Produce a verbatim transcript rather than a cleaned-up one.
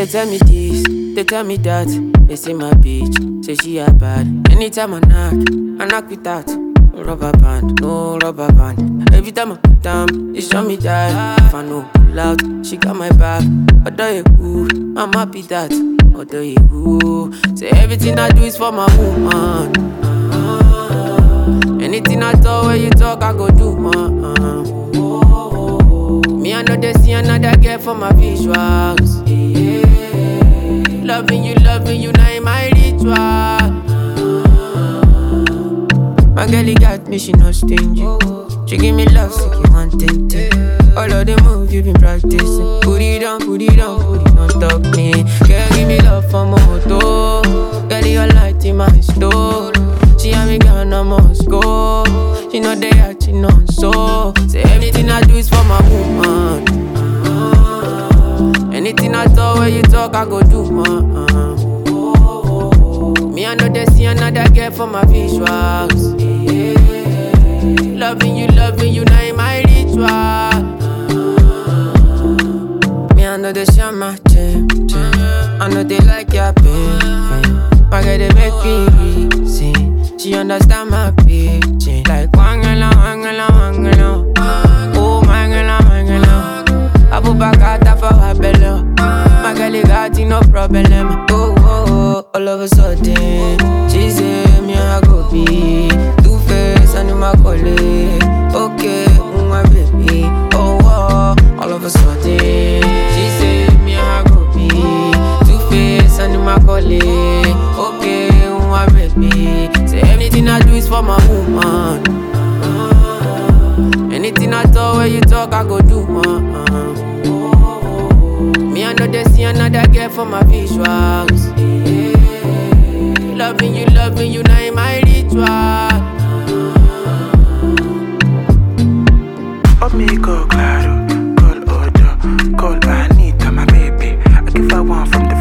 tell me this, they tell me that. They say my bitch, say she a bad. Anytime I knock, I knock with that. No rubber band, no rubber band. Every time I put down, they show me that. If I no pull out, she got my back. Although you cool, I'm happy that. Although you cool, say everything I do is for my woman. Anything I talk, when you talk, I go do, man. Me, I know they see another girl for my visuals. Loving you, loving you, now in my ritual. My girl, you got me, she not stingy. She give me love, so you want it. All of the moves you been practicing. Put it on, put it on, put it on, stop me. Girl, give me love for my moto. Girl, your light in my store. She and me gone, I must go. She know they acting on so. Say everything I do is for my woman. Anything I talk, when you talk, I go do, man. Me, I know they see another girl for my visuals. Loving you, loving you, now in my ritual. Me, I know they share my chain, chain. I know they like your pain, pain. My girl, they make me reason. She understand my pitching. Like wangala, wangala, wangala. Oh, mangala, mangala. I put back out for her belly. My girl, you got no problem. Oh, oh, oh, all of a sudden, she say me I go be Two Face and my colleague. Okay, my baby. Oh, oh, all of a sudden, she say me I go be Two Face and my colleague. Okay, my baby. Say everything I do is for my woman. Anything I talk, when you talk, I go do, man. Me, I know they see another girl for my visuals. Loving you, loving you, now in my ritual. Amigo, claro, call Odo, call Anita, my baby. I give her one from the